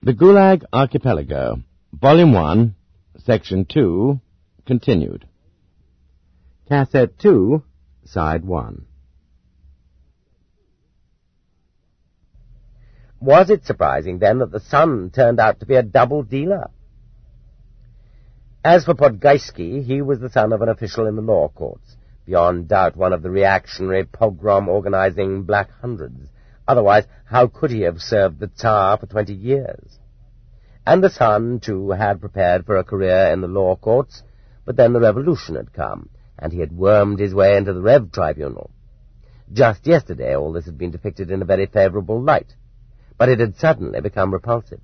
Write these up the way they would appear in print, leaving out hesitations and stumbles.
The Gulag Archipelago, Volume 1, Section 2, continued. Cassette 2, Side 1. Was it surprising, then, that the son turned out to be a double dealer? As for Podgaisky, he was the son of an official in the law courts, beyond doubt one of the reactionary pogrom-organizing Black Hundreds. Otherwise, how could he have served the Tsar for 20 years? And the son, too, had prepared for a career in the law courts, but then the revolution had come, and he had wormed his way into the Rev Tribunal. Just yesterday all this had been depicted in a very favorable light, but it had suddenly become repulsive.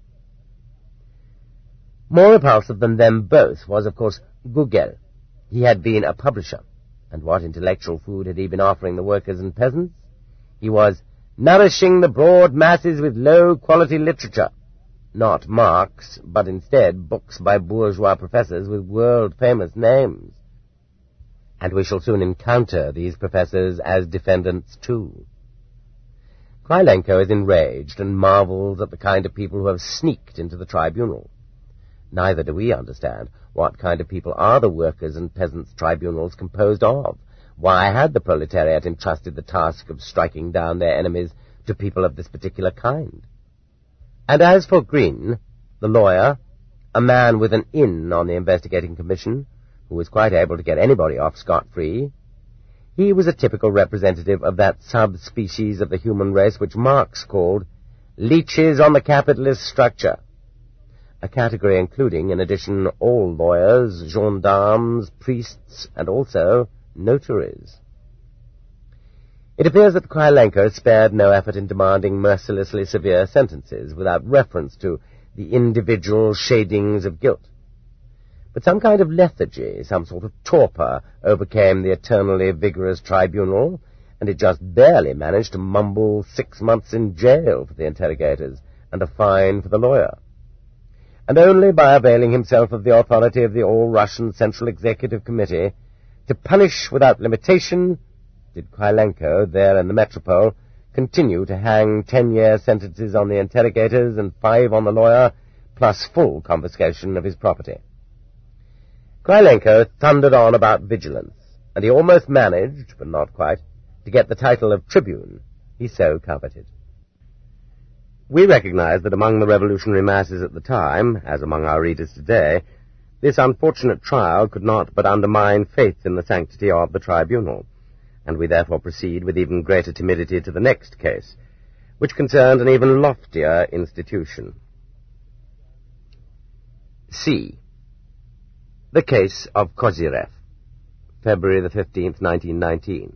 More repulsive than them both was, of course, Gugel. He had been a publisher, and what intellectual food had he been offering the workers and peasants? He was nourishing the broad masses with low-quality literature, not Marx, but instead books by bourgeois professors with world-famous names. And we shall soon encounter these professors as defendants, too. Krylenko is enraged and marvels at the kind of people who have sneaked into the tribunal. Neither do we understand what kind of people are the workers' and peasants' tribunals composed of. Why had the proletariat entrusted the task of striking down their enemies to people of this particular kind? And as for Green, the lawyer, a man with an in on the investigating commission, who was quite able to get anybody off scot-free, he was a typical representative of that subspecies of the human race which Marx called leeches on the capitalist structure, a category including, in addition, all lawyers, gendarmes, priests, and also notaries. It appears that Krylenko spared no effort in demanding mercilessly severe sentences without reference to the individual shadings of guilt. But some kind of lethargy, some sort of torpor, overcame the eternally vigorous tribunal, and it just barely managed to mumble 6 months in jail for the interrogators and a fine for the lawyer. And only by availing himself of the authority of the All-Russian Central Executive Committee to punish without limitation did Krylenko, there in the metropole, continue to hang 10-year sentences on the interrogators and 5 on the lawyer, plus full confiscation of his property. Krylenko thundered on about vigilance, and he almost managed, but not quite, to get the title of tribune he so coveted. We recognize that among the revolutionary masses at the time, as among our readers today, this unfortunate trial could not but undermine faith in the sanctity of the tribunal, and we therefore proceed with even greater timidity to the next case, which concerned an even loftier institution. C. The case of Kozyrev, February the 15th, 1919.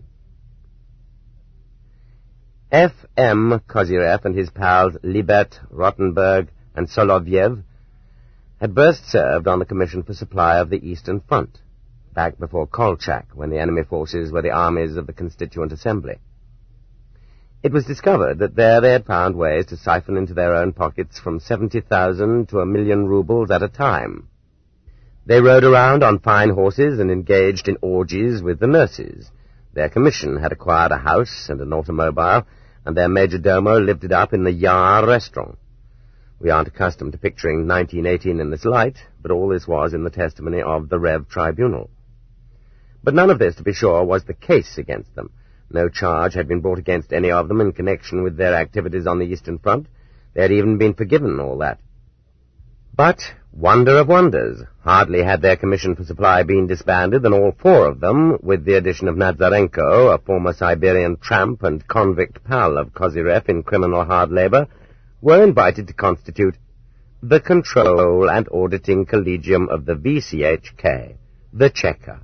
F.M. Kozyrev and his pals Libet, Rottenberg, and Solovyev had first served on the Commission for Supply of the Eastern Front, back before Kolchak, when the enemy forces were the armies of the Constituent Assembly. It was discovered that there they had found ways to siphon into their own pockets from 70,000 to 1,000,000 rubles at a time. They rode around on fine horses and engaged in orgies with the nurses. Their commission had acquired a house and an automobile, and their majordomo lived it up in the Yar restaurant. We aren't accustomed to picturing 1918 in this light, but all this was in the testimony of the Rev Tribunal. But none of this, to be sure, was the case against them. No charge had been brought against any of them in connection with their activities on the Eastern Front. They had even been forgiven all that. But, wonder of wonders, hardly had their commission for supply been disbanded than all 4 of them, with the addition of Nazarenko, a former Siberian tramp and convict pal of Kozyrev in criminal hard labor, were invited to constitute the Control and Auditing Collegium of the VCHK, the Cheka.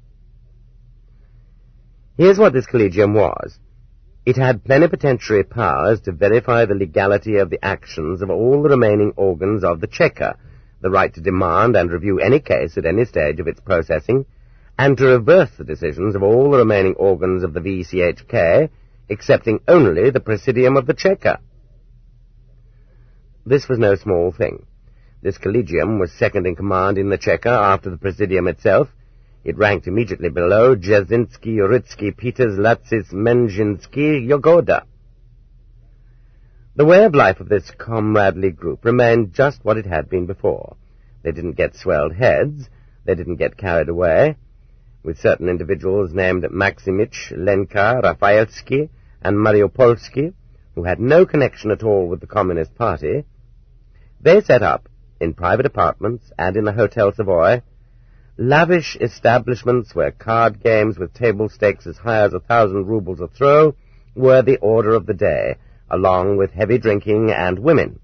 Here's what this collegium was. It had plenipotentiary powers to verify the legality of the actions of all the remaining organs of the Cheka, the right to demand and review any case at any stage of its processing, and to reverse the decisions of all the remaining organs of the VCHK, excepting only the Presidium of the Cheka. This was no small thing. This collegium was second in command in the Cheka after the Presidium itself. It ranked immediately below Jazinski, Uritsky, Peters, Latsis, Menjinsky, Yogoda. The way of life of this comradely group remained just what it had been before. They didn't get swelled heads, they didn't get carried away, with certain individuals named Maximich, Lenka, Rafaelsky, and Mariupolsky, who had no connection at all with the Communist Party. They set up, in private apartments and in the Hotel Savoy, lavish establishments where card games with table stakes as high as 1,000 rubles a throw were the order of the day, along with heavy drinking and women.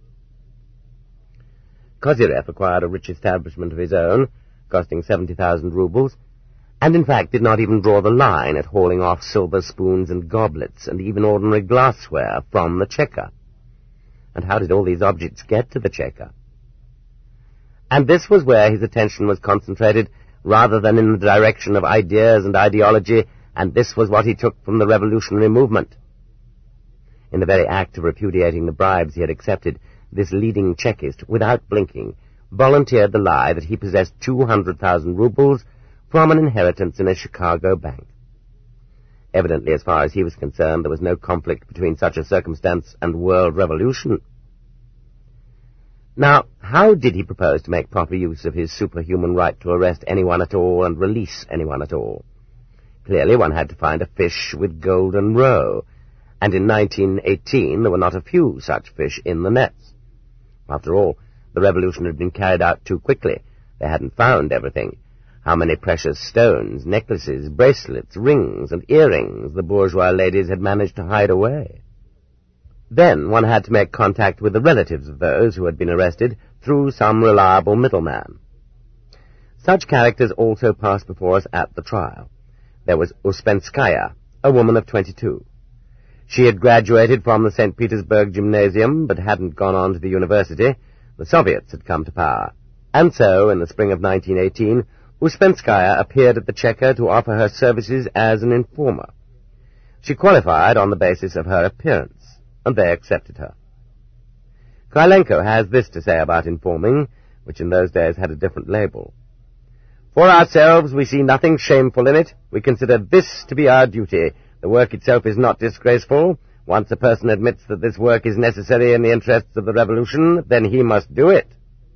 Kozyrev acquired a rich establishment of his own, costing 70,000 rubles, and in fact did not even draw the line at hauling off silver spoons and goblets and even ordinary glassware from the Cheka. And how did all these objects get to the Cheka? And this was where his attention was concentrated, rather than in the direction of ideas and ideology, and this was what he took from the revolutionary movement. In the very act of repudiating the bribes he had accepted, this leading Chekist, without blinking, volunteered the lie that he possessed 200,000 rubles from an inheritance in a Chicago bank. Evidently, as far as he was concerned, there was no conflict between such a circumstance and world revolution. Now, how did he propose to make proper use of his superhuman right to arrest anyone at all and release anyone at all? Clearly, one had to find a fish with golden roe, and in 1918 there were not a few such fish in the nets. After all, the revolution had been carried out too quickly. They hadn't found everything. How many precious stones, necklaces, bracelets, rings, and earrings the bourgeois ladies had managed to hide away. Then one had to make contact with the relatives of those who had been arrested through some reliable middleman. Such characters also passed before us at the trial. There was Uspenskaya, a woman of 22. She had graduated from the St. Petersburg Gymnasium, but hadn't gone on to the university. The Soviets had come to power. And so, in the spring of 1918, Uspenskaya appeared at the Cheka to offer her services as an informer. She qualified on the basis of her appearance, and they accepted her. Krylenko has this to say about informing, which in those days had a different label. For ourselves, we see nothing shameful in it. We consider this to be our duty. The work itself is not disgraceful. Once a person admits that this work is necessary in the interests of the revolution, then he must do it.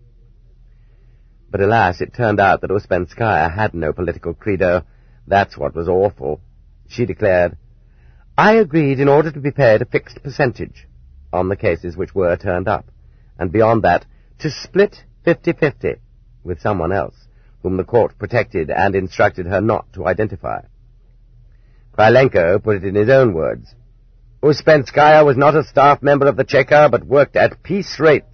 But alas, it turned out that Uspenskaya had no political credo. That's what was awful. She declared, "I agreed in order to be paid a fixed percentage on the cases which were turned up, and beyond that, to split 50-50 with someone else, whom the court protected and instructed her not to identify." Krylenko put it in his own words. Uspenskaya was not a staff member of the Cheka, but worked at piece rates.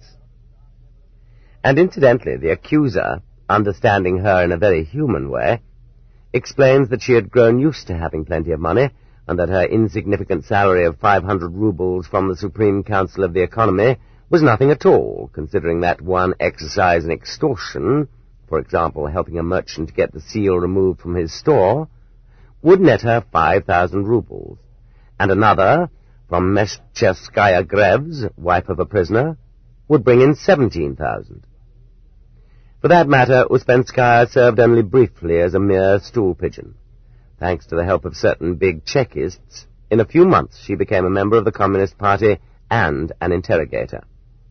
And incidentally, the accuser, understanding her in a very human way, explains that she had grown used to having plenty of money, and that her insignificant salary of 500 rubles from the Supreme Council of the Economy was nothing at all, considering that one exercise in extortion, for example, helping a merchant get the seal removed from his store, would net her 5,000 rubles, and another, from Meshcherskaya Grevs, wife of a prisoner, would bring in 17,000. For that matter, Uspenskaya served only briefly as a mere stool pigeon. Thanks to the help of certain big Chekists, in a few months she became a member of the Communist Party and an interrogator.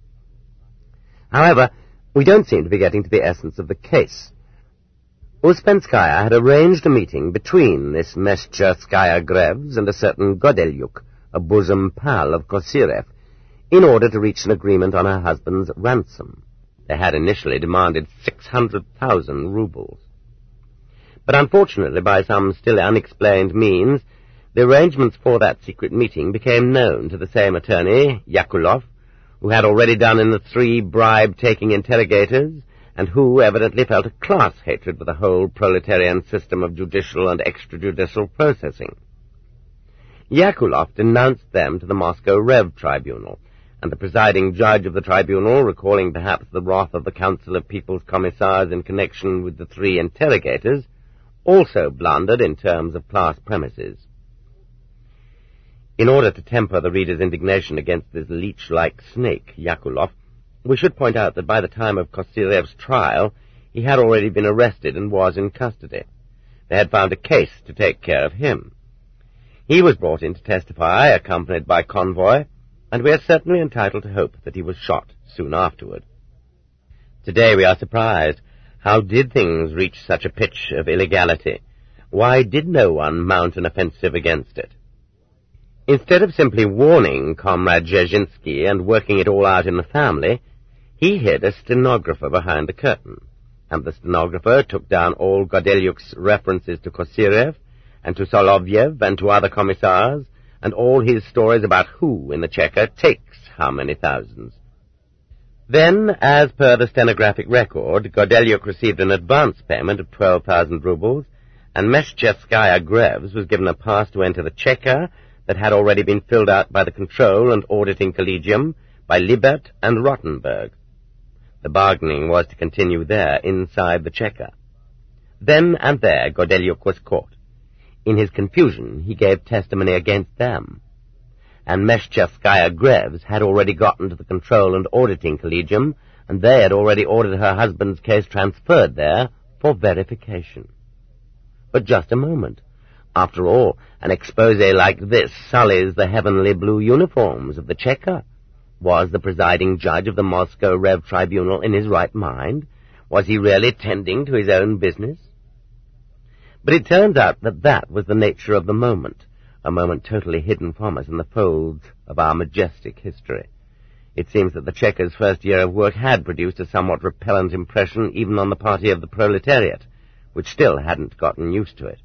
However, we don't seem to be getting to the essence of the case. Uspenskaya had arranged a meeting between this Meshcherskaya Grevs and a certain Godelyuk, a bosom pal of Kozyrev, in order to reach an agreement on her husband's ransom. They had initially demanded 600,000 rubles. But unfortunately, by some still unexplained means, the arrangements for that secret meeting became known to the same attorney, Yakulov, who had already done in the 3 bribe-taking interrogators, and who evidently felt a class hatred for the whole proletarian system of judicial and extrajudicial processing. Yakulov denounced them to the Moscow Rev Tribunal, and the presiding judge of the tribunal, recalling perhaps the wrath of the Council of People's Commissars in connection with the 3 interrogators, also blundered in terms of class premises. In order to temper the reader's indignation against this leech-like snake, Yakulov, we should point out that by the time of Kozyrev's trial, he had already been arrested and was in custody. They had found a case to take care of him. He was brought in to testify, accompanied by convoy, and we are certainly entitled to hope that he was shot soon afterward. Today we are surprised. How did things reach such a pitch of illegality? Why did no one mount an offensive against it? Instead of simply warning Comrade Dzerzhinsky and working it all out in the family, he hid a stenographer behind the curtain, and the stenographer took down all Godelyuk's references to Kosyrev and to Solovyev and to other commissars, and all his stories about who in the Cheka takes how many thousands. Then, as per the stenographic record, Godelyuk received an advance payment of 12,000 rubles, and Meshcherskaya Grevs was given a pass to enter the Cheka that had already been filled out by the Control and Auditing Collegium by Libert and Rottenberg. The bargaining was to continue there, inside the Cheka. Then and there Godelyuk was caught. In his confusion, he gave testimony against them. And Meshcherskaya Grevs had already gotten to the Control and Auditing Collegium, and they had already ordered her husband's case transferred there for verification. But just a moment. After all, an exposé like this sullies the heavenly blue uniforms of the Cheka. Was the presiding judge of the Moscow Rev Tribunal in his right mind? Was he really tending to his own business? But it turns out that that was the nature of the moment, a moment totally hidden from us in the folds of our majestic history. It seems that the Cheka's first year of work had produced a somewhat repellent impression even on the party of the proletariat, which still hadn't gotten used to it.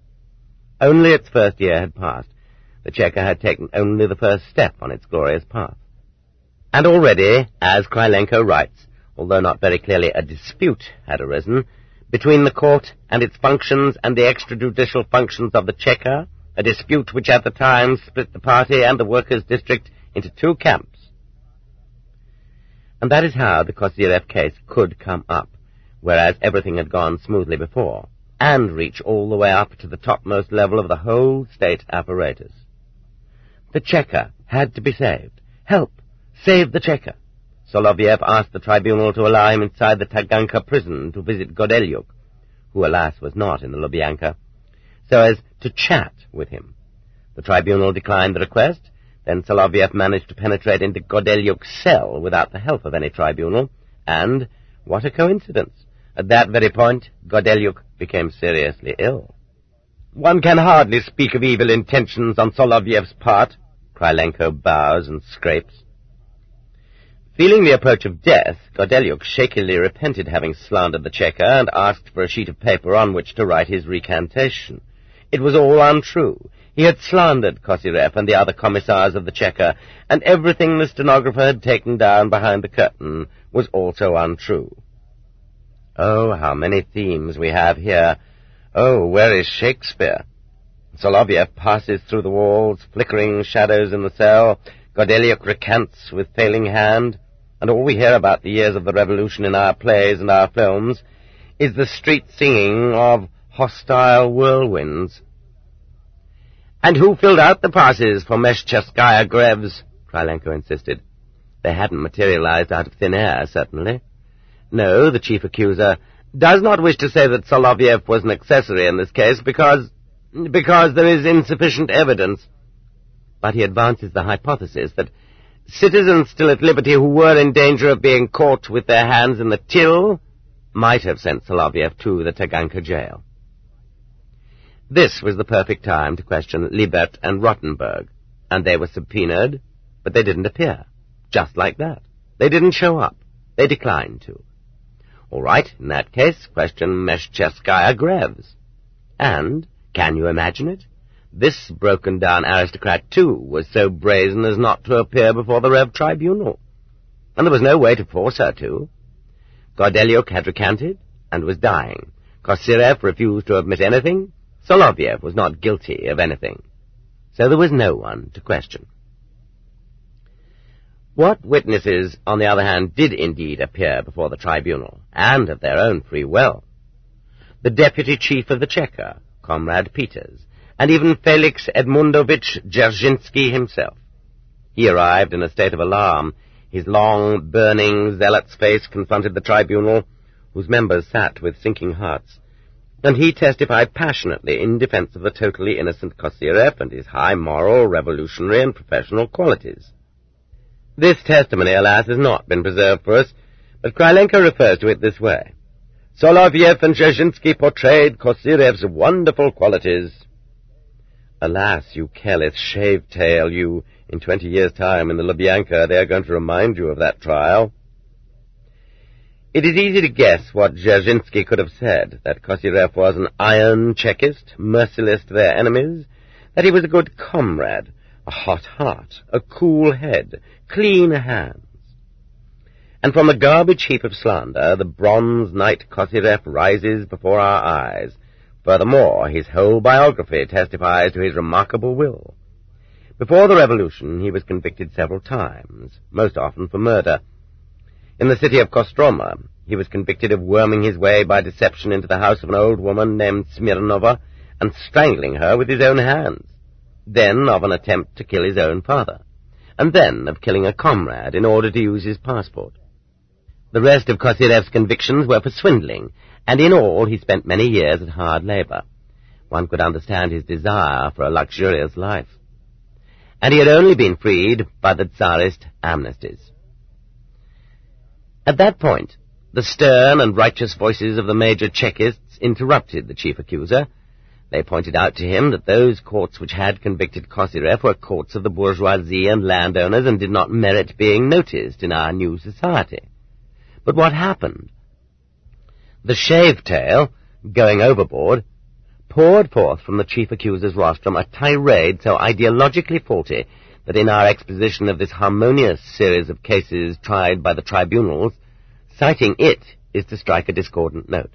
Only its first year had passed. The Cheka had taken only the first step on its glorious path. And already, as Krylenko writes, although not very clearly a dispute had arisen, between the court and its functions and the extrajudicial functions of the Cheka, a dispute which at the time split the party and the workers' district into two camps. And that is how the Kosyrev case could come up, whereas everything had gone smoothly before, and reach all the way up to the topmost level of the whole state apparatus. The Cheka had to be saved. Help! Save the Cheka! Solovyev asked the tribunal to allow him inside the Taganka prison to visit Godelyuk, who alas was not in the Lubyanka, so as to chat with him. The tribunal declined the request. Then Solovyev managed to penetrate into Godelyuk's cell without the help of any tribunal, and, what a coincidence, at that very point Godelyuk became seriously ill. One can hardly speak of evil intentions on Solovyev's part, Krylenko bows and scrapes. Feeling the approach of death, Godelyuk shakily repented having slandered the Cheka and asked for a sheet of paper on which to write his recantation. It was all untrue. He had slandered Kosyrev and the other commissars of the Cheka, and everything the stenographer had taken down behind the curtain was also untrue. Oh, how many themes we have here. Oh, where is Shakespeare? Solovyev passes through the walls, flickering shadows in the cell. Godelyuk recants with failing hand, and all we hear about the years of the revolution in our plays and our films is the street singing of hostile whirlwinds. And who filled out the passes for Meshcherskaya Grevs? Krylenko insisted. They hadn't materialized out of thin air, certainly. No, the chief accuser does not wish to say that Solovyev was an accessory in this case because there is insufficient evidence. But he advances the hypothesis that citizens still at liberty who were in danger of being caught with their hands in the till might have sent Solovyev to the Taganka jail. This was the perfect time to question Libert and Rottenberg, and they were subpoenaed, but they didn't appear. Just like that. They didn't show up. They declined to. All right, in that case, question Meshcherskaya Grevs. And, can you imagine it? This broken-down aristocrat, too, was so brazen as not to appear before the Rev Tribunal. And there was no way to force her to. Godelyuk had recanted and was dying. Kosyrev refused to admit anything. Solovyev was not guilty of anything. So there was no one to question. What witnesses, on the other hand, did indeed appear before the tribunal, and of their own free will? The deputy chief of the Cheka, Comrade Peters, and even Felix Edmundovich Dzerzhinsky himself. He arrived in a state of alarm. His long, burning, zealot's face confronted the tribunal, whose members sat with sinking hearts, and he testified passionately in defense of the totally innocent Kosyrev and his high moral, revolutionary, and professional qualities. This testimony, alas, has not been preserved for us, but Krylenko refers to it this way. Soloviev and Dzerzhinsky portrayed Kosyrev's wonderful qualities. Alas, you careless shave-tail, you, in 20 years' time in the Lubyanka, they are going to remind you of that trial. It is easy to guess what Dzerzhinsky could have said, that Kosyrev was an iron Chekist, merciless to their enemies, that he was a good comrade, a hot heart, a cool head, clean hands. And from the garbage heap of slander, the bronze knight Kosyrev rises before our eyes. Furthermore, his whole biography testifies to his remarkable will. Before the revolution, he was convicted several times, most often for murder. In the city of Kostroma, he was convicted of worming his way by deception into the house of an old woman named Smirnova and strangling her with his own hands, then of an attempt to kill his own father, and then of killing a comrade in order to use his passport. The rest of Kosyrev's convictions were for swindling, and in all he spent many years at hard labor. One could understand his desire for a luxurious life. And he had only been freed by the Tsarist amnesties. At that point, the stern and righteous voices of the major Chekists interrupted the chief accuser. They pointed out to him that those courts which had convicted Kosyrev were courts of the bourgeoisie and landowners and did not merit being noticed in our new society. But what happened? The shave-tail, going overboard, poured forth from the chief accuser's rostrum a tirade so ideologically faulty that in our exposition of this harmonious series of cases tried by the tribunals, citing it is to strike a discordant note.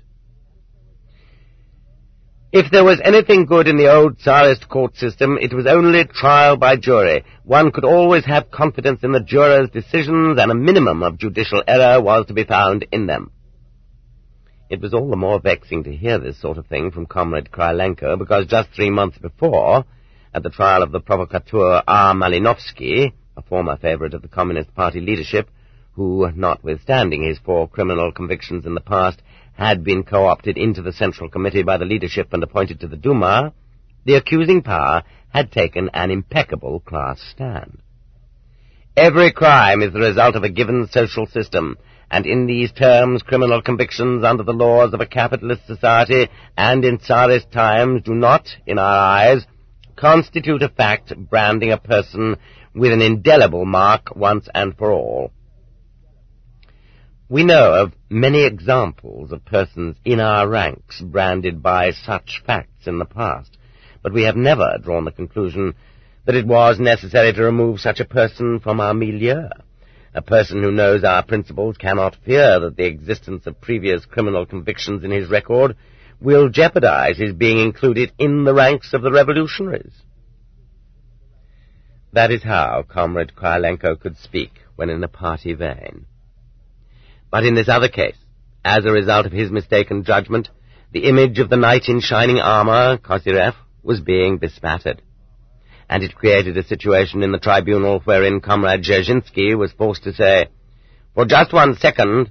If there was anything good in the old Tsarist court system, it was only trial by jury. One could always have confidence in the jurors' decisions, and a minimum of judicial error was to be found in them. It was all the more vexing to hear this sort of thing from Comrade Krylenko, because just 3 months before, at the trial of the provocateur R. Malinovsky, a former favorite of the Communist Party leadership, who, notwithstanding his 4 criminal convictions in the past, had been co-opted into the Central Committee by the leadership and appointed to the Duma, the accusing power had taken an impeccable class stand. Every crime is the result of a given social system, and in these terms criminal convictions under the laws of a capitalist society and in Tsarist times do not, in our eyes, constitute a fact branding a person with an indelible mark once and for all. We know of many examples of persons in our ranks branded by such facts in the past, but we have never drawn the conclusion that it was necessary to remove such a person from our milieu. A person who knows our principles cannot fear that the existence of previous criminal convictions in his record will jeopardize his being included in the ranks of the revolutionaries. That is how Comrade Krylenko could speak when in a party vein. But in this other case, as a result of his mistaken judgment, the image of the knight in shining armor, Kosyrev, was being bespattered. And it created a situation in the tribunal wherein Comrade Dzerzhinsky was forced to say, "For just 1 second,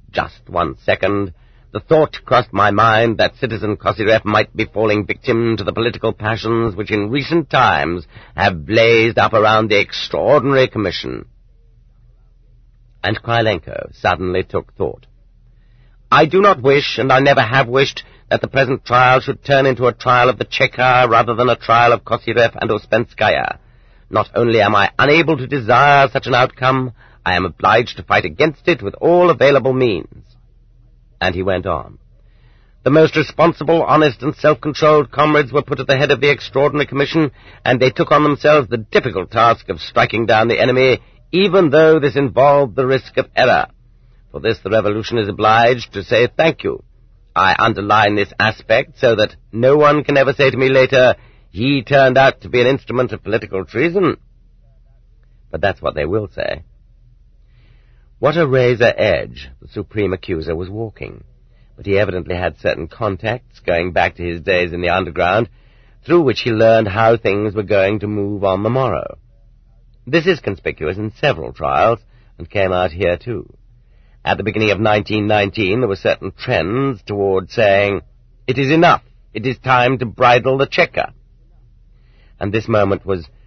the thought crossed my mind that Citizen Kosyrev might be falling victim to the political passions which in recent times have blazed up around the Extraordinary Commission." And Krylenko suddenly took thought. "I do not wish, and I never have wished, that the present trial should turn into a trial of the Cheka rather than a trial of Kosyrev and Ouspensky. Not only am I unable to desire such an outcome, I am obliged to fight against it with all available means." And he went on. "The most responsible, honest, and self-controlled comrades were put at the head of the Extraordinary Commission, and they took on themselves the difficult task of striking down the enemy, even though this involved the risk of error. For this the revolution is obliged to say thank you. I underline this aspect so that no one can ever say to me later, 'He turned out to be an instrument of political treason.' But that's what they will say." What a razor edge the supreme accuser was walking. But he evidently had certain contacts going back to his days in the underground, through which he learned how things were going to move on the morrow. This is conspicuous in several trials, and came out here too. At the beginning of 1919, there were certain trends toward saying, "It is enough, it is time to bridle the Cheka." And this moment was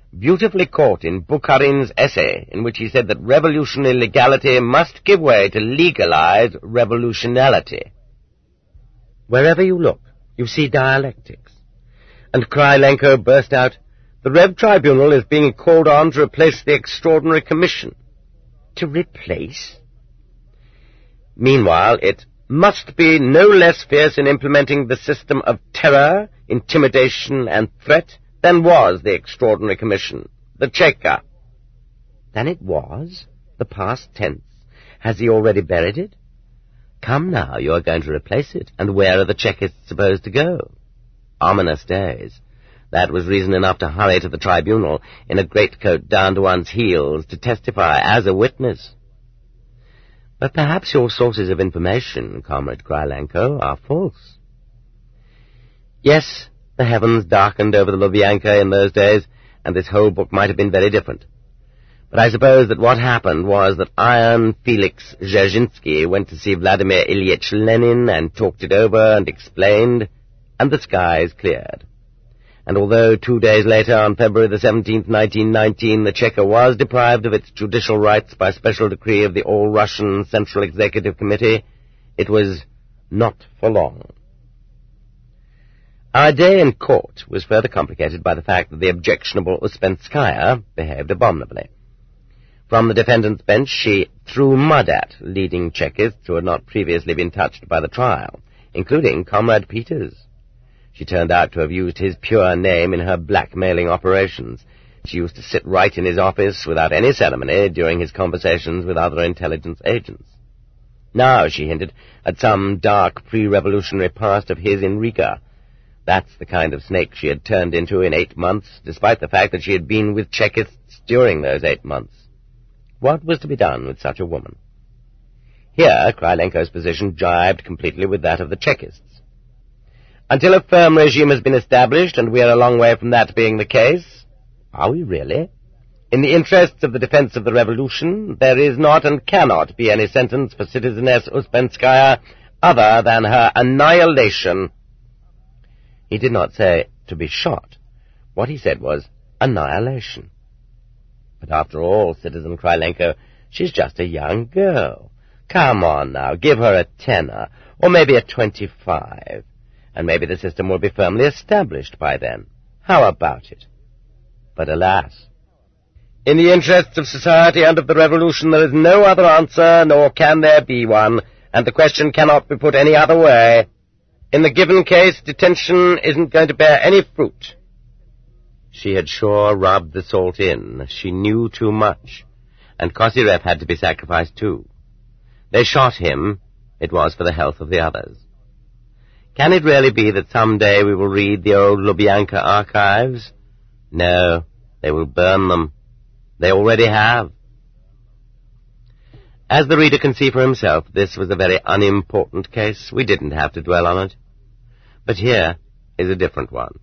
beautifully caught in Bukharin's essay, in which he said that revolutionary legality must give way to legalized revolutionality. Wherever you look, you see dialectics. And Krylenko burst out, "The Rev Tribunal is being called on to replace the Extraordinary Commission." To replace? Meanwhile, it must be no less fierce in implementing the system of terror, intimidation, and threat than was the Extraordinary Commission, the Cheka. Than it was? The past tense. Has he already buried it? Come now, you are going to replace it, and where are the Chekists supposed to go? Ominous days. That was reason enough to hurry to the tribunal in a greatcoat down to one's heels to testify as a witness. But perhaps your sources of information, Comrade Krylenko, are false. Yes, the heavens darkened over the Lubyanka in those days, and this whole book might have been very different. But I suppose that what happened was that Iron Felix Dzerzhinsky went to see Vladimir Ilyich Lenin and talked it over and explained, and the skies cleared. And although 2 days later, on February the 17th, 1919, the Cheka was deprived of its judicial rights by special decree of the All-Russian Central Executive Committee, it was not for long. Our day in court was further complicated by the fact that the objectionable Uspenskaya behaved abominably. From the defendant's bench, she threw mud at leading Chekists who had not previously been touched by the trial, including Comrade Peters. She turned out to have used his pure name in her blackmailing operations. She used to sit right in his office without any ceremony during his conversations with other intelligence agents. Now, she hinted, at some dark pre-revolutionary past of his in Riga. That's the kind of snake she had turned into in 8 months, despite the fact that she had been with Chekists during those 8 months. What was to be done with such a woman? Here, Krylenko's position jibed completely with that of the Chekists. Until a firm regime has been established, and we are a long way from that being the case. Are we really? In the interests of the defense of the revolution, there is not and cannot be any sentence for Citizeness Uspenskaya other than her annihilation. He did not say to be shot. What he said was annihilation. But after all, Citizen Krylenko, she's just a young girl. Come on now, give her a 10, or maybe a 25. And maybe the system will be firmly established by then. How about it? But alas, in the interests of society and of the revolution there is no other answer, nor can there be one, and the question cannot be put any other way. In the given case, detention isn't going to bear any fruit. She had sure rubbed the salt in. She knew too much. And Kozyrev had to be sacrificed too. They shot him. It was for the health of the others. Can it really be that some day we will read the old Lubyanka archives? No, they will burn them. They already have. As the reader can see for himself, this was a very unimportant case. We didn't have to dwell on it. But here is a different one.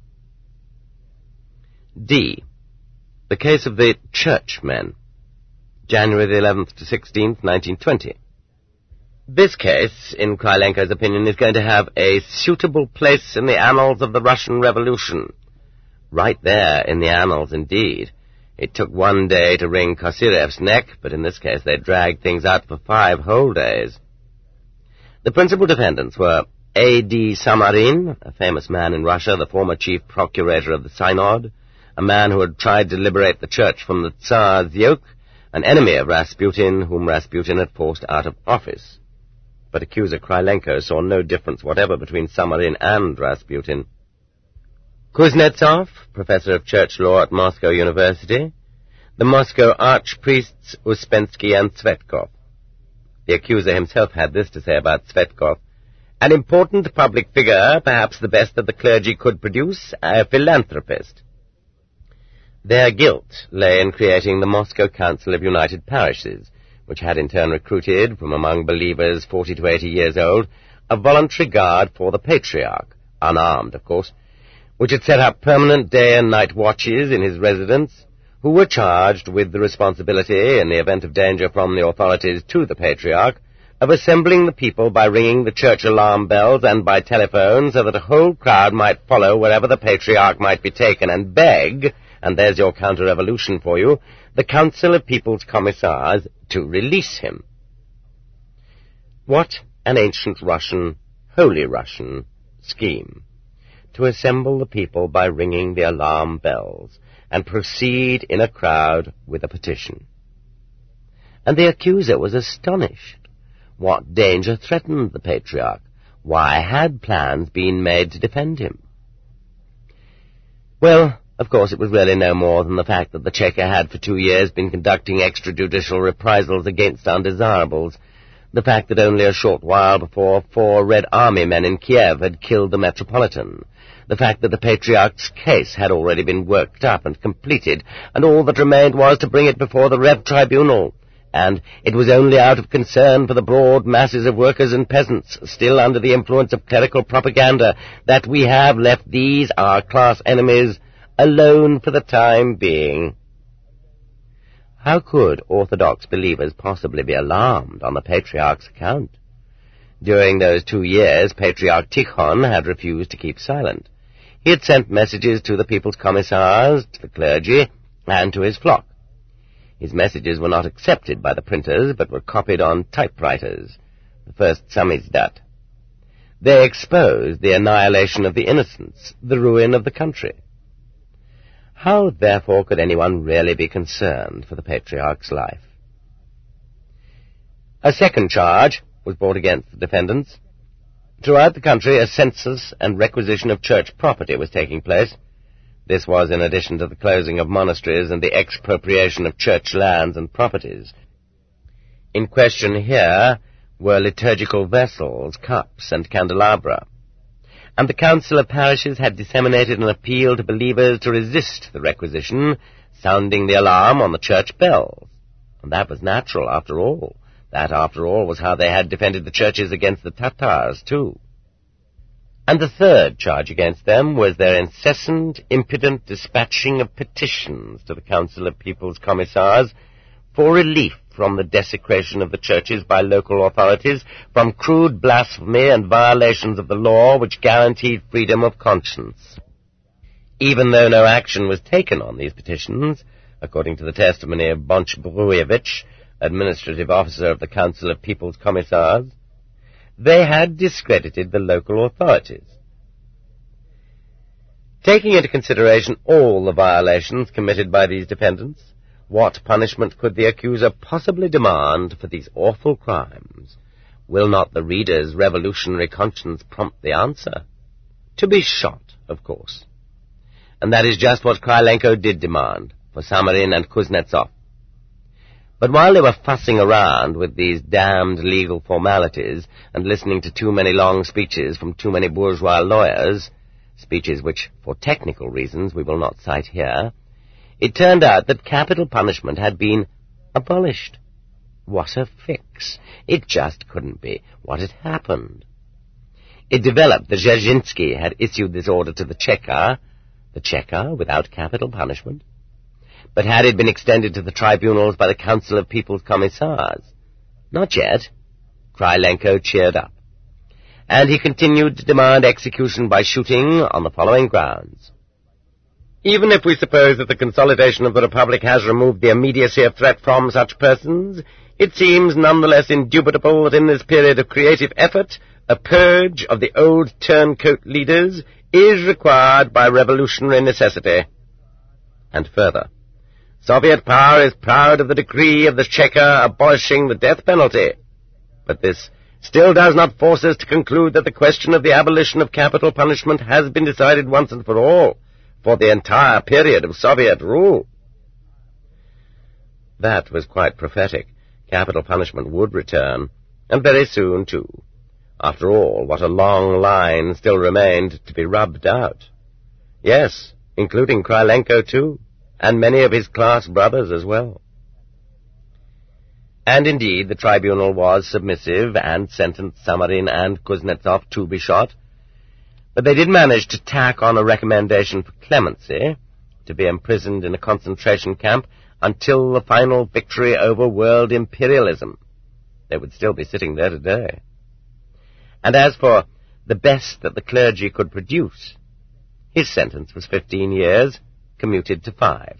D. The case of the Churchmen, January the 11th to 16th, 1920. This case, in Krylenko's opinion, is going to have a suitable place in the annals of the Russian Revolution. Right there in the annals, indeed. It took 1 day to wring Kosyrev's neck, but in this case they dragged things out for 5 whole days. The principal defendants were A.D. Samarin, a famous man in Russia, the former chief procurator of the Synod, a man who had tried to liberate the church from the Tsar's yoke, an enemy of Rasputin, whom Rasputin had forced out of office. But accuser Krylenko saw no difference whatever between Samarin and Rasputin. Kuznetsov, professor of church law at Moscow University, the Moscow archpriests Uspensky and Tsvetkov. The accuser himself had this to say about Tsvetkov: an important public figure, perhaps the best that the clergy could produce, a philanthropist. Their guilt lay in creating the Moscow Council of United Parishes, which had in turn recruited, from among believers 40 to 80 years old, a voluntary guard for the Patriarch, unarmed, of course, which had set up permanent day and night watches in his residence, who were charged with the responsibility, in the event of danger from the authorities to the Patriarch, of assembling the people by ringing the church alarm bells and by telephone so that a whole crowd might follow wherever the Patriarch might be taken and beg, and there's your counter-revolution for you, the Council of People's Commissars to release him. What an ancient Russian, Holy Russian, scheme, to assemble the people by ringing the alarm bells, and proceed in a crowd with a petition. And the accuser was astonished. What danger threatened the Patriarch? Why had plans been made to defend him? Well, of course, it was really no more than the fact that the Cheka had for 2 years been conducting extrajudicial reprisals against undesirables, the fact that only a short while before 4 Red Army men in Kiev had killed the Metropolitan, the fact that the Patriarch's case had already been worked up and completed, and all that remained was to bring it before the Rev Tribunal, and it was only out of concern for the broad masses of workers and peasants, still under the influence of clerical propaganda, that we have left these, our class enemies, alone for the time being. How could Orthodox believers possibly be alarmed on the Patriarch's account? During those 2 years, Patriarch Tikhon had refused to keep silent. He had sent messages to the People's Commissars, to the clergy, and to his flock. His messages were not accepted by the printers, but were copied on typewriters, the first samizdat. They exposed the annihilation of the innocents, the ruin of the country. How, therefore, could anyone really be concerned for the Patriarch's life? A second charge was brought against the defendants. Throughout the country, a census and requisition of church property was taking place. This was in addition to the closing of monasteries and the expropriation of church lands and properties. In question here were liturgical vessels, cups, and candelabra. And the Council of Parishes had disseminated an appeal to believers to resist the requisition, sounding the alarm on the church bells. And that was natural, after all. That, after all, was how they had defended the churches against the Tatars, too. And the third charge against them was their incessant, impudent dispatching of petitions to the Council of People's Commissars for relief from the desecration of the churches by local authorities, from crude blasphemy and violations of the law which guaranteed freedom of conscience. Even though no action was taken on these petitions, according to the testimony of Bonch Bruyevich, administrative officer of the Council of People's Commissars, they had discredited the local authorities. Taking into consideration all the violations committed by these defendants, what punishment could the accuser possibly demand for these awful crimes? Will not the reader's revolutionary conscience prompt the answer? To be shot, of course. And that is just what Krylenko did demand for Samarin and Kuznetsov. But while they were fussing around with these damned legal formalities and listening to too many long speeches from too many bourgeois lawyers, speeches which, for technical reasons, we will not cite here, it turned out that capital punishment had been abolished. What a fix! It just couldn't be. What had happened? It developed that Dzerzhinsky had issued this order to the Cheka without capital punishment. But had it been extended to the tribunals by the Council of People's Commissars? Not yet. Krylenko cheered up. And he continued to demand execution by shooting on the following grounds. Even if we suppose that the consolidation of the Republic has removed the immediacy of threat from such persons, it seems nonetheless indubitable that in this period of creative effort, a purge of the old turncoat leaders is required by revolutionary necessity. And further, Soviet power is proud of the decree of the Cheka abolishing the death penalty, but this still does not force us to conclude that the question of the abolition of capital punishment has been decided once and for all, for the entire period of Soviet rule. That was quite prophetic. Capital punishment would return, and very soon, too. After all, what a long line still remained to be rubbed out. Yes, including Krylenko, too, and many of his class brothers as well. And indeed, the tribunal was submissive and sentenced Samarin and Kuznetsov to be shot, but they did manage to tack on a recommendation for clemency, to be imprisoned in a concentration camp until the final victory over world imperialism. They would still be sitting there today. And as for the best that the clergy could produce, his sentence was 15 years, commuted to 5.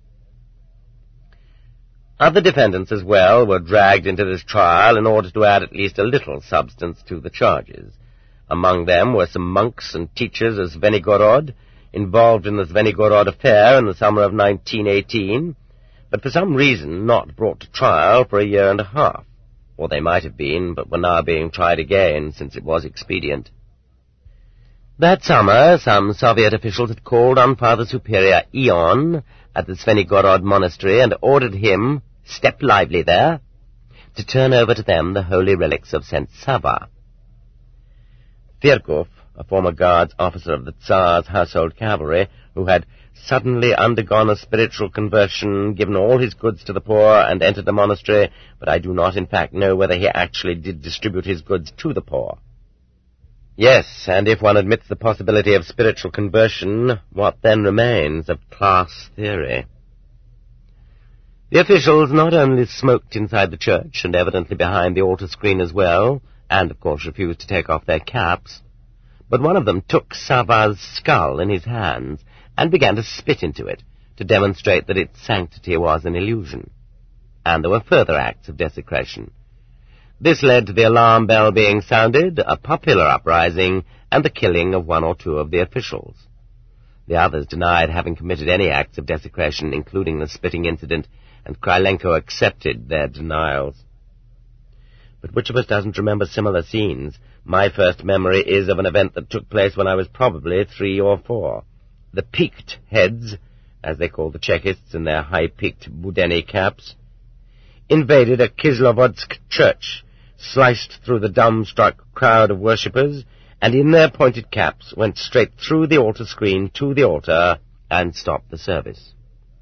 Other defendants as well were dragged into this trial in order to add at least a little substance to the charges. Among them were some monks and teachers of Zvenigorod, involved in the Zvenigorod affair in the summer of 1918, but for some reason not brought to trial for a year and a half. Or they might have been, but were now being tried again, since it was expedient. That summer, some Soviet officials had called on Father Superior Ion at the Zvenigorod monastery and ordered him, step lively there, to turn over to them the holy relics of St. Sava. Virkov, a former Guards officer of the Tsar's household cavalry, who had suddenly undergone a spiritual conversion, given all his goods to the poor, and entered the monastery, but I do not in fact know whether he actually did distribute his goods to the poor. Yes, and if one admits the possibility of spiritual conversion, what then remains of class theory? The officials not only smoked inside the church, and evidently behind the altar screen as well, and of course refused to take off their caps, but one of them took Sava's skull in his hands and began to spit into it, to demonstrate that its sanctity was an illusion. And there were further acts of desecration. This led to the alarm bell being sounded, a popular uprising, and the killing of 1 or 2 of the officials. The others denied having committed any acts of desecration, including the spitting incident, and Krylenko accepted their denials. But which of us doesn't remember similar scenes? My first memory is of an event that took place when I was probably 3 or 4. The peaked heads, as they called the Chekists in their high-peaked Budeni caps, invaded a Kislovodsk church, sliced through the dumbstruck crowd of worshippers, and in their pointed caps went straight through the altar screen to the altar and stopped the service.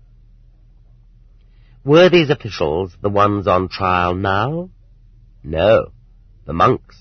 Were these officials the ones on trial now? No, the monks.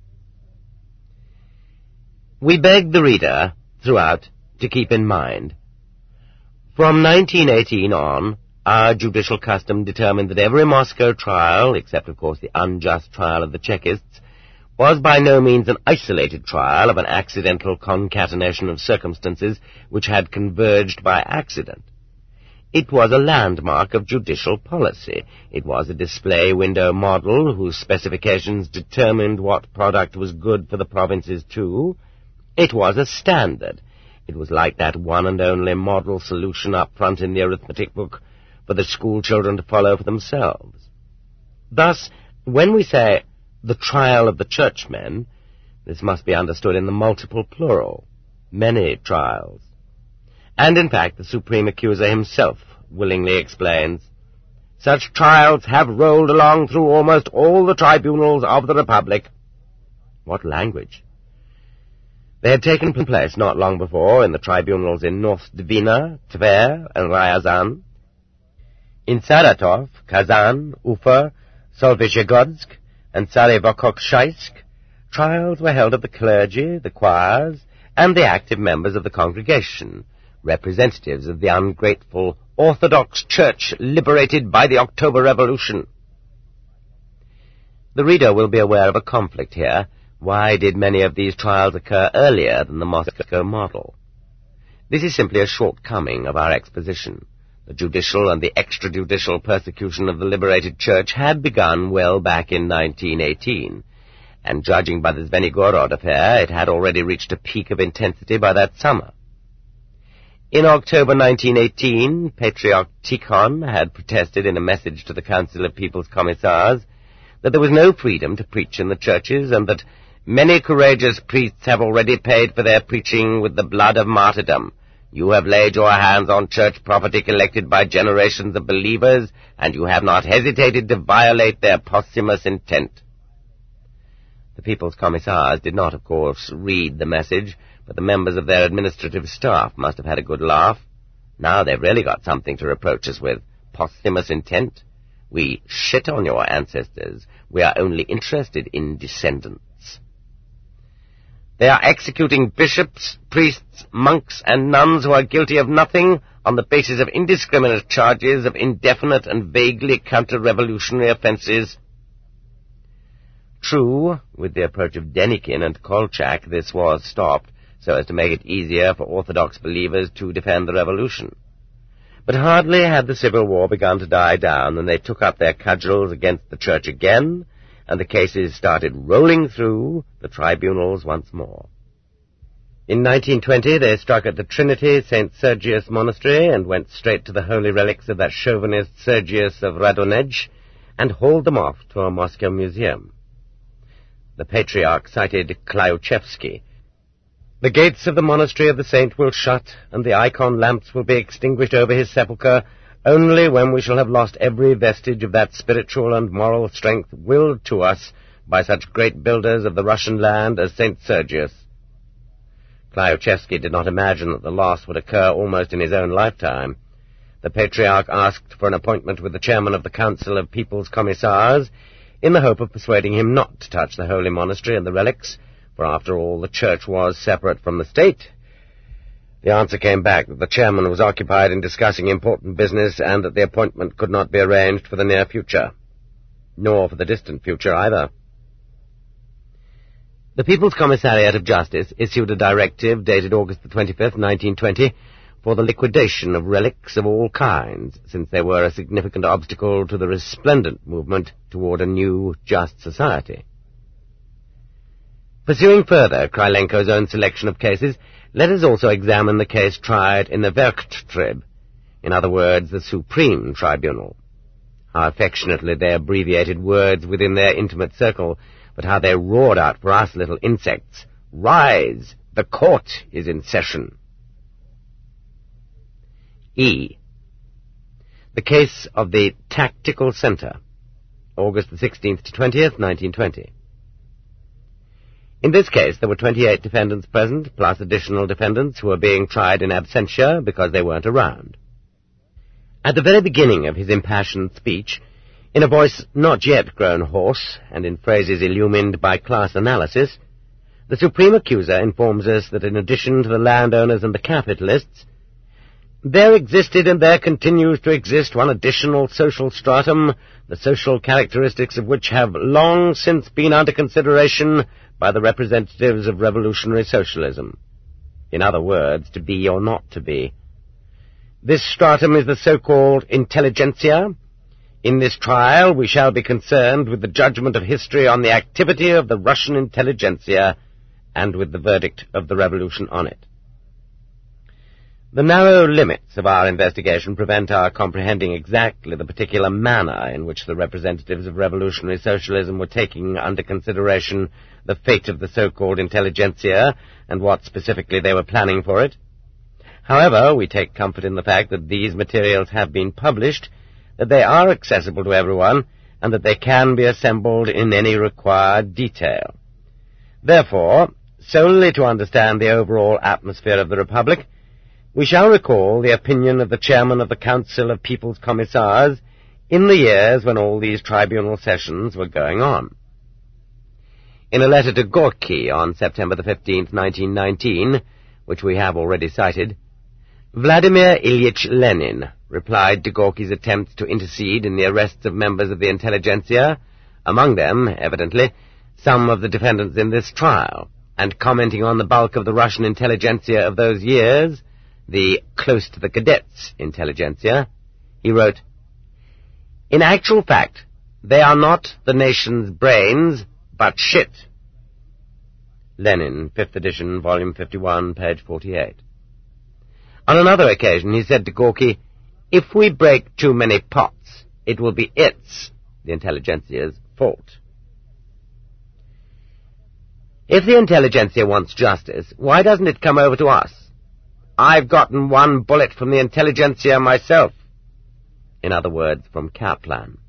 We beg the reader, throughout, to keep in mind, from 1918 on, our judicial custom determined that every Moscow trial, except of course the unjust trial of the Chekists, was by no means an isolated trial of an accidental concatenation of circumstances which had converged by accident. It was a landmark of judicial policy. It was a display window model whose specifications determined what product was good for the provinces too. It was a standard. It was like that one and only model solution up front in the arithmetic book for the school children to follow for themselves. Thus, when we say the trial of the churchmen, this must be understood in the multiple plural, many trials. And in fact, the Supreme Accuser himself willingly explains, such trials have rolled along through almost all the tribunals of the Republic. What language! They had taken place not long before in the tribunals in North Dvina, Tver, and Ryazan. In Saratov, Kazan, Ufa, Solvizhegodsk, and Tsarevokokshaisk, trials were held of the clergy, the choirs, and the active members of the congregation, representatives of the ungrateful Orthodox Church liberated by the October Revolution. The reader will be aware of a conflict here. Why did many of these trials occur earlier than the Moscow model? This is simply a shortcoming of our exposition. The judicial and the extrajudicial persecution of the liberated church had begun well back in 1918, and judging by the Zvenigorod affair, it had already reached a peak of intensity by that summer. In October 1918, Patriarch Tikhon had protested in a message to the Council of People's Commissars that there was no freedom to preach in the churches, and that many courageous priests have already paid for their preaching with the blood of martyrdom. You have laid your hands on church property collected by generations of believers, and you have not hesitated to violate their posthumous intent. The People's Commissars did not, of course, read the message, but the members of their administrative staff must have had a good laugh. Now they've really got something to reproach us with. Posthumous intent? We shit on your ancestors. We are only interested in descendants. They are executing bishops, priests, monks, and nuns who are guilty of nothing on the basis of indiscriminate charges of indefinite and vaguely counter-revolutionary offenses. True, with the approach of Denikin and Kolchak, this was stopped, so as to make it easier for Orthodox believers to defend the revolution. But hardly had the Civil War begun to die down than they took up their cudgels against the Church again, and the cases started rolling through the tribunals once more. In 1920 they struck at the Trinity St. Sergius Monastery and went straight to the holy relics of that chauvinist Sergius of Radonej and hauled them off to a Moscow museum. The Patriarch cited Klyuchevsky. The gates of the monastery of the saint will shut, and the icon lamps will be extinguished over his sepulchre only when we shall have lost every vestige of that spiritual and moral strength willed to us by such great builders of the Russian land as St. Sergius. Klyuchevsky did not imagine that the loss would occur almost in his own lifetime. The Patriarch asked for an appointment with the chairman of the Council of People's Commissars in the hope of persuading him not to touch the holy monastery and the relics, for after all the Church was separate from the state. The answer came back that the chairman was occupied in discussing important business and that the appointment could not be arranged for the near future, nor for the distant future either. The People's Commissariat of Justice issued a directive dated August the 25th, 1920, for the liquidation of relics of all kinds, since they were a significant obstacle to the resplendent movement toward a new, just society. Pursuing further Krylenko's own selection of cases, let us also examine the case tried in the Werktrib, in other words, the Supreme Tribunal. How affectionately they abbreviated words within their intimate circle, but how they roared out for us little insects, "Rise! The court is in session!" E. The case of the Tactical Centre, August the 16th to 20th, 1920. In this case, there were 28 defendants present, plus additional defendants who were being tried in absentia because they weren't around. At the very beginning of his impassioned speech, in a voice not yet grown hoarse, and in phrases illumined by class analysis, the Supreme Accuser informs us that in addition to the landowners and the capitalists, there existed and there continues to exist one additional social stratum, the social characteristics of which have long since been under consideration by the representatives of revolutionary socialism. In other words, to be or not to be. This stratum is the so-called intelligentsia. In this trial we shall be concerned with the judgment of history on the activity of the Russian intelligentsia and with the verdict of the revolution on it. The narrow limits of our investigation prevent our comprehending exactly the particular manner in which the representatives of revolutionary socialism were taking under consideration the fate of the so-called intelligentsia and what specifically they were planning for it. However, we take comfort in the fact that these materials have been published, that they are accessible to everyone, and that they can be assembled in any required detail. Therefore, solely to understand the overall atmosphere of the Republic, we shall recall the opinion of the chairman of the Council of People's Commissars in the years when all these tribunal sessions were going on. In a letter to Gorky on September the 15th, 1919, which we have already cited, Vladimir Ilyich Lenin replied to Gorky's attempts to intercede in the arrests of members of the intelligentsia, among them, evidently, some of the defendants in this trial, and commenting on the bulk of the Russian intelligentsia of those years, the close to the cadets intelligentsia, he wrote, "In actual fact, they are not the nation's brains, but shit." Lenin, 5th edition, volume 51, page 48. On another occasion he said to Gorky, "If we break too many pots, it will be its, the intelligentsia's, fault." If the intelligentsia wants justice, why doesn't it come over to us? I've gotten one bullet from the intelligentsia myself. In other words, from Kaplan.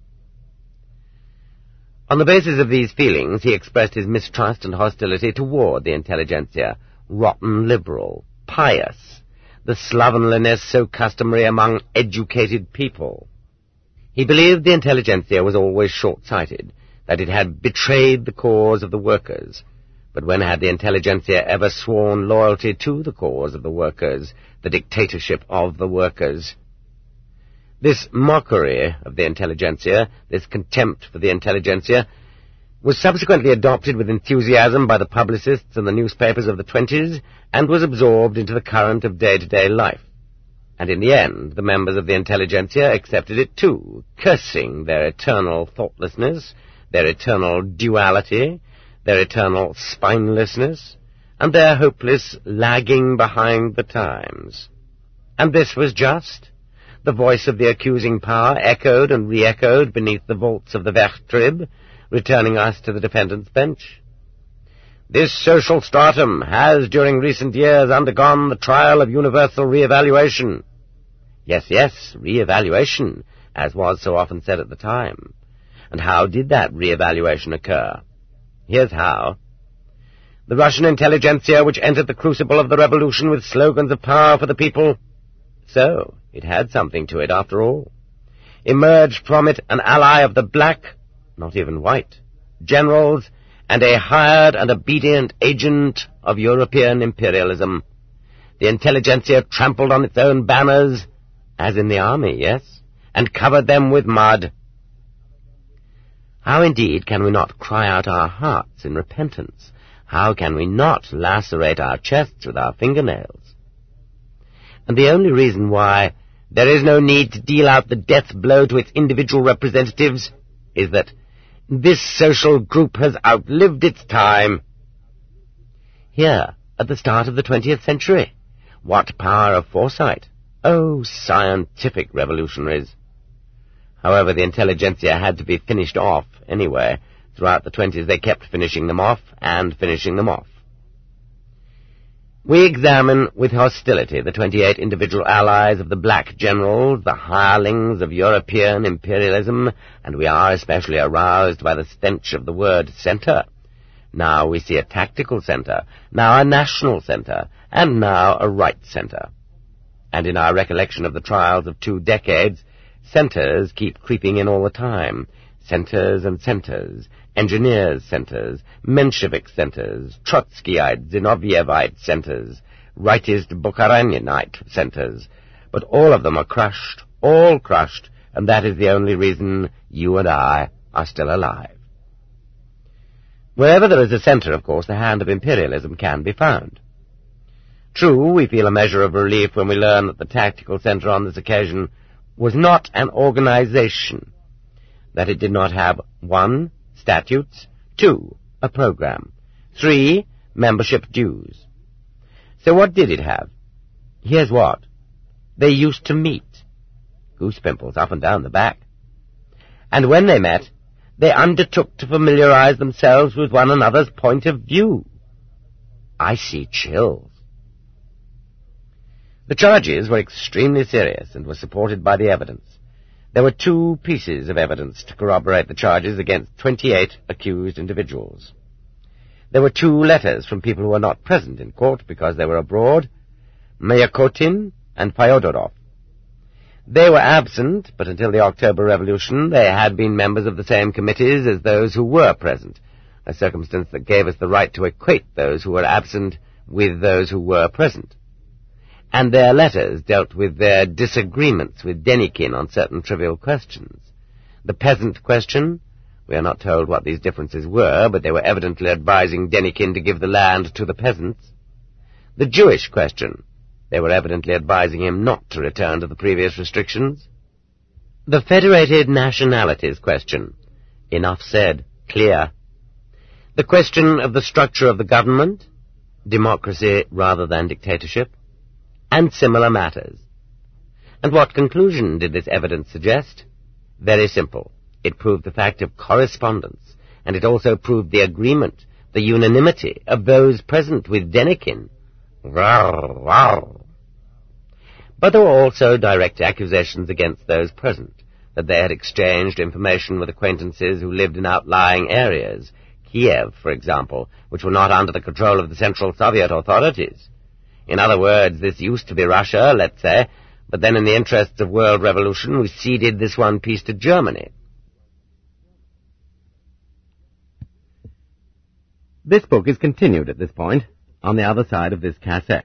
On the basis of these feelings, he expressed his mistrust and hostility toward the intelligentsia, rotten liberal, pious, the slovenliness so customary among educated people. He believed the intelligentsia was always short-sighted, that it had betrayed the cause of the workers. But when had the intelligentsia ever sworn loyalty to the cause of the workers, the dictatorship of the workers? This mockery of the intelligentsia, this contempt for the intelligentsia, was subsequently adopted with enthusiasm by the publicists and the newspapers of the 20s, and was absorbed into the current of day-to-day life. And in the end, the members of the intelligentsia accepted it too, cursing their eternal thoughtlessness, their eternal duality, their eternal spinelessness, and their hopeless lagging behind the times. And this was just. The voice of the accusing power echoed and re-echoed beneath the vaults of the Werktrib, returning us to the defendant's bench. This social stratum has, during recent years, undergone the trial of universal re-evaluation. Yes, re-evaluation, as was so often said at the time. And how did that re-evaluation occur? Here's how. The Russian intelligentsia, which entered the crucible of the revolution with slogans of power for the people, so it had something to it after all, emerged from it an ally of the black, not even white, generals, and a hired and obedient agent of European imperialism. The intelligentsia trampled on its own banners, as in the army, yes, and covered them with mud. How indeed can we not cry out our hearts in repentance? How can we not lacerate our chests with our fingernails? And the only reason why there is no need to deal out the death blow to its individual representatives is that this social group has outlived its time. Here, at the start of the 20th century, what power of foresight! Oh, scientific revolutionaries! However, the intelligentsia had to be finished off anyway. Throughout the 20s they kept finishing them off and finishing them off. We examine with hostility the 28 individual allies of the black generals, the hirelings of European imperialism, and we are especially aroused by the stench of the word center. Now we see a tactical center, now a national center, and now a right center. And in our recollection of the trials of 2 decades, centers keep creeping in all the time. Centers and centers, engineers' centers, Menshevik centers, Trotskyite, Zinovyevite centers, rightist Bukharinite centers. But all of them are crushed, all crushed, and that is the only reason you and I are still alive. Wherever there is a center, of course, the hand of imperialism can be found. True, we feel a measure of relief when we learn that the tactical center on this occasion was not an organization, that it did not have 1, statutes, 2, a program, 3, membership dues. So what did it have? Here's what. They used to meet. Goose pimples up and down the back. And when they met, they undertook to familiarize themselves with one another's point of view. I see chills. The charges were extremely serious and were supported by the evidence. There were 2 pieces of evidence to corroborate the charges against 28 accused individuals. There were 2 letters from people who were not present in court because they were abroad, Mayakotin and Fyodorov. They were absent, but until the October Revolution they had been members of the same committees as those who were present, a circumstance that gave us the right to equate those who were absent with those who were present. And their letters dealt with their disagreements with Denikin on certain trivial questions. The peasant question, we are not told what these differences were, but they were evidently advising Denikin to give the land to the peasants. The Jewish question, they were evidently advising him not to return to the previous restrictions. The federated nationalities question, enough said, clear. The question of the structure of the government, democracy rather than dictatorship, and similar matters. And what conclusion did this evidence suggest? Very simple. It proved the fact of correspondence, and it also proved the agreement, the unanimity of those present with Denikin. But there were also direct accusations against those present, that they had exchanged information with acquaintances who lived in outlying areas, Kiev, for example, which were not under the control of the Central Soviet authorities. In other words, this used to be Russia, let's say, but then in the interests of world revolution we ceded this one piece to Germany. This book is continued at this point, on the other side of this cassette.